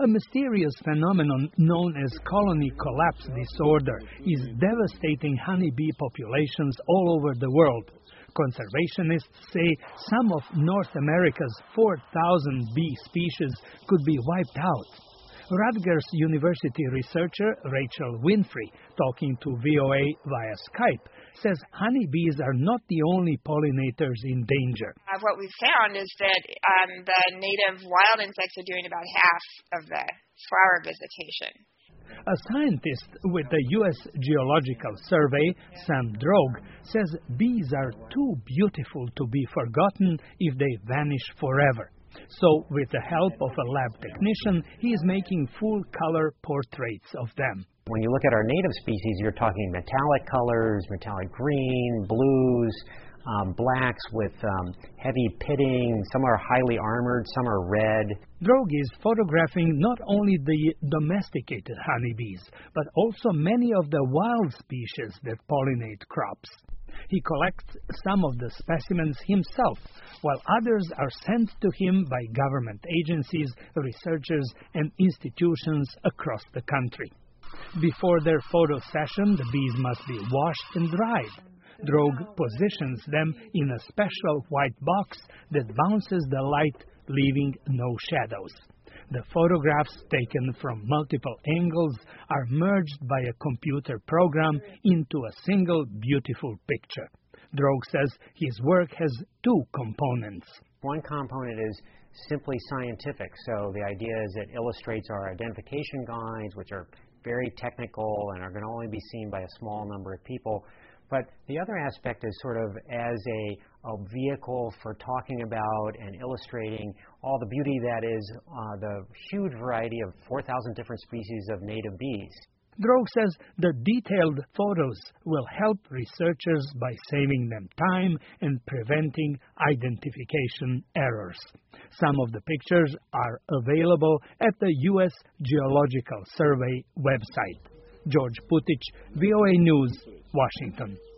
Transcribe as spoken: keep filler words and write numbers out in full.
A mysterious phenomenon known as colony collapse disorder is devastating honeybee populations all over the world. Conservationists say some of North America's four thousand bee species could be wiped out. Rutgers University researcher Rachel Winfrey, talking to V O A via Skype, says honeybees are not the only pollinators in danger. Uh, what we've found is that um, the native wild insects are doing about half of the flower visitation. A scientist with the U S Geological Survey, Sam Drogue, says bees are too beautiful to be forgotten if they vanish forever. So, with the help of a lab technician, he is making full-color portraits of them. When you look at our native species, you're talking metallic colors, metallic green, blues, um, blacks with um, heavy pitting. Some are highly armored, some are red. Drogue is photographing not only the domesticated honeybees, but also many of the wild species that pollinate crops. He collects some of the specimens himself, while others are sent to him by government agencies, researchers, and institutions across the country. Before their photo session, the bees must be washed and dried. Drogue positions them in a special white box that bounces the light, leaving no shadows. The photographs taken from multiple angles are merged by a computer program into a single beautiful picture. Drogue says his work has two components. One component is simply scientific, so the idea is it illustrates our identification guides, which are very technical and are going to only be seen by a small number of people. But the other aspect is sort of as a, a vehicle for talking about and illustrating all the beauty that is uh, the huge variety of four thousand different species of native bees. Drogue says the detailed photos will help researchers by saving them time and preventing identification errors. Some of the pictures are available at the U S Geological Survey website. George Putich, V O A News, Washington.